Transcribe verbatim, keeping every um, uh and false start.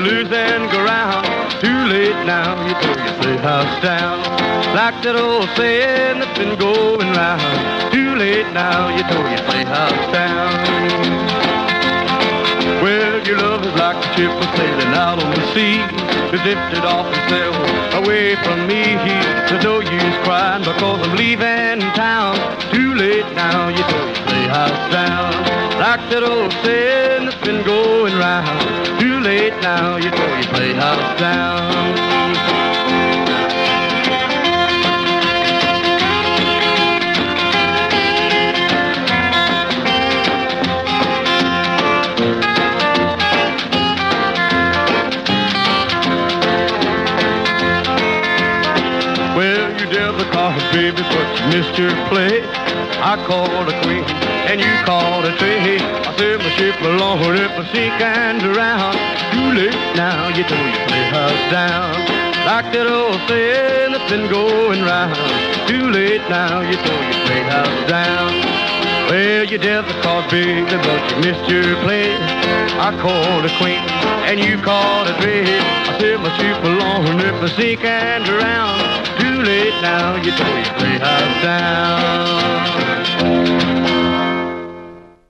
lose and go round. Too late now, you throw your playhouse down. Like that old saying that's been going round. Too late now, you throw your playhouse down. Well, your love is like a ship was sailing out on the sea. You drifted off and sailed away from me. There's no use crying because I'm leaving town. Too late now, you throw your playhouse down. Like that old saying that's been going round. Too late now, you throw your playhouse down. Baby, but you missed your play. I called a queen and you called a trade. I said my ship along it was sinking around. Too late now, you throw your playhouse down. Like that old saying that's been going round. Too late now, you throw your playhouse down. Well, you dealt the card, baby, but you missed your play. I called a queen and you called a trade. I said my ship along it was sinking around. Too late now, you throw your playhouse down.